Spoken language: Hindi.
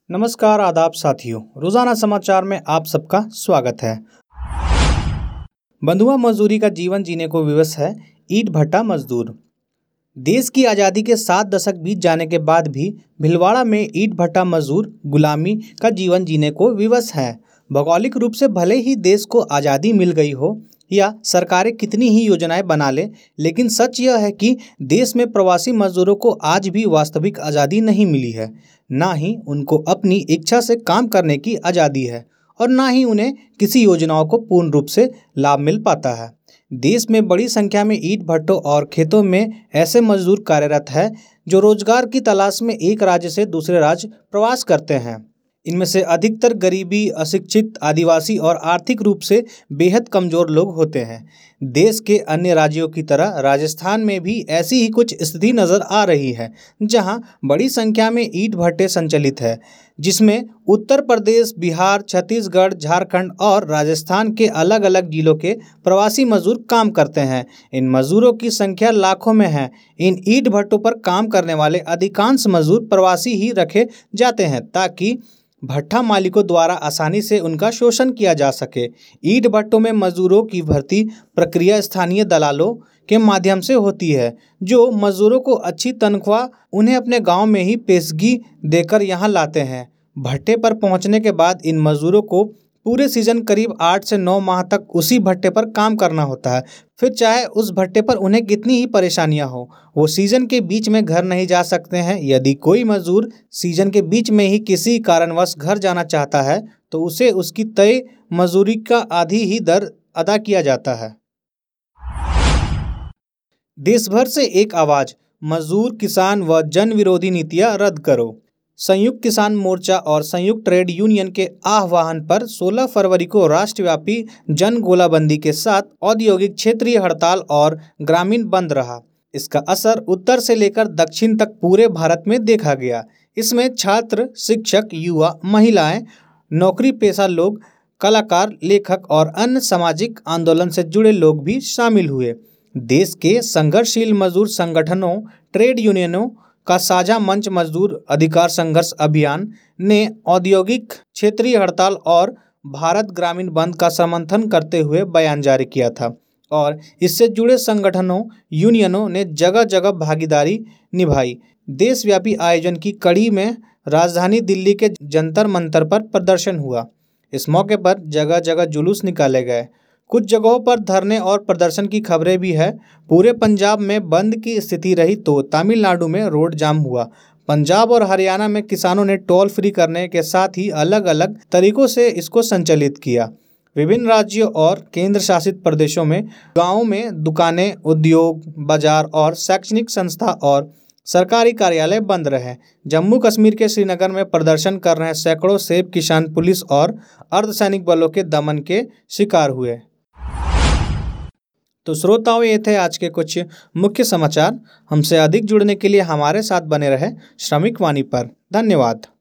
नमस्कार आदाब साथियों, रोजाना समाचार में आप सबका स्वागत है। बंधुआ मजदूरी का जीवन जीने को विवश है ईंट भट्टा मजदूर। देश की आज़ादी के 7 दशक बीत जाने के बाद भी भीलवाड़ा में ईंट भट्टा मजदूर गुलामी का जीवन जीने को विवश है। भौगोलिक रूप से भले ही देश को आज़ादी मिल गई हो या सरकारें कितनी ही योजनाएं बना ले, लेकिन सच यह है कि देश में प्रवासी मजदूरों को आज भी वास्तविक आज़ादी नहीं मिली है। ना ही उनको अपनी इच्छा से काम करने की आज़ादी है और ना ही उन्हें किसी योजनाओं को पूर्ण रूप से लाभ मिल पाता है। देश में बड़ी संख्या में ईंट भट्टों और खेतों में ऐसे मजदूर कार्यरत हैं जो रोजगार की तलाश में एक राज्य से दूसरे राज्य प्रवास करते हैं। इनमें से अधिकतर गरीबी, अशिक्षित, आदिवासी और आर्थिक रूप से बेहद कमज़ोर लोग होते हैं। देश के अन्य राज्यों की तरह राजस्थान में भी ऐसी ही कुछ स्थिति नज़र आ रही है, जहां बड़ी संख्या में ईंट भट्टे संचालित है, जिसमें उत्तर प्रदेश, बिहार, छत्तीसगढ़, झारखंड और राजस्थान के अलग अलग जिलों के प्रवासी मजदूर काम करते हैं। इन मजदूरों की संख्या लाखों में है। इन ईंट भट्टों पर काम करने वाले अधिकांश मजदूर प्रवासी ही रखे जाते हैं ताकि भट्ठा मालिकों द्वारा आसानी से उनका शोषण किया जा सके। ईंट भट्टों में मजदूरों की भर्ती प्रक्रिया स्थानीय दलालों के माध्यम से होती है, जो मजदूरों को अच्छी तनख्वाह उन्हें अपने गांव में ही पेशगी देकर यहां लाते हैं। भट्टे पर पहुंचने के बाद इन मजदूरों को पूरे सीजन करीब 8 से 9 माह तक उसी भट्टे पर काम करना होता है। फिर चाहे उस भट्टे पर उन्हें कितनी ही परेशानियां हो, वो सीजन के बीच में घर नहीं जा सकते हैं। यदि कोई मजदूर सीजन के बीच में ही किसी कारणवश घर जाना चाहता है तो उसे उसकी तय मजदूरी का आधी ही दर अदा किया जाता है। देश भर से एक आवाज़, मजदूर, किसान व जन विरोधी नीतियां रद्द करो। संयुक्त किसान मोर्चा और संयुक्त ट्रेड यूनियन के आह्वान पर 16 फरवरी को राष्ट्रव्यापी जन गोलाबंदी के साथ औद्योगिक क्षेत्रीय हड़ताल और ग्रामीण बंद रहा। इसका असर उत्तर से लेकर दक्षिण तक पूरे भारत में देखा गया। इसमें छात्र, शिक्षक, युवा, महिलाएं, नौकरी पेशा लोग, कलाकार, लेखक और अन्य सामाजिक आंदोलन से जुड़े लोग भी शामिल हुए। देश के संघर्षशील मजदूर संगठनों, ट्रेड यूनियनों का साझा मंच मजदूर अधिकार संघर्ष अभियान ने औद्योगिक क्षेत्रीय हड़ताल और भारत ग्रामीण बंद का समर्थन करते हुए बयान जारी किया था और इससे जुड़े संगठनों, यूनियनों ने जगह जगह भागीदारी निभाई। देशव्यापी आयोजन की कड़ी में राजधानी दिल्ली के जंतर मंतर पर प्रदर्शन हुआ। इस मौके पर जगह जगह जुलूस निकाले गए। कुछ जगहों पर धरने और प्रदर्शन की खबरें भी है। पूरे पंजाब में बंद की स्थिति रही तो तमिलनाडु में रोड जाम हुआ। पंजाब और हरियाणा में किसानों ने टोल फ्री करने के साथ ही अलग अलग तरीकों से इसको संचालित किया। विभिन्न राज्यों और केंद्र शासित प्रदेशों में गांवों में दुकानें, उद्योग, बाजार और शैक्षणिक संस्था और सरकारी कार्यालय बंद रहे। जम्मू कश्मीर के श्रीनगर में प्रदर्शन कर रहे सैकड़ों सेब किसान पुलिस और अर्धसैनिक बलों के दमन के शिकार हुए। तो श्रोताओं, ये थे आज के कुछ मुख्य समाचार। हमसे अधिक जुड़ने के लिए हमारे साथ बने रहे श्रमिक वाणी पर। धन्यवाद।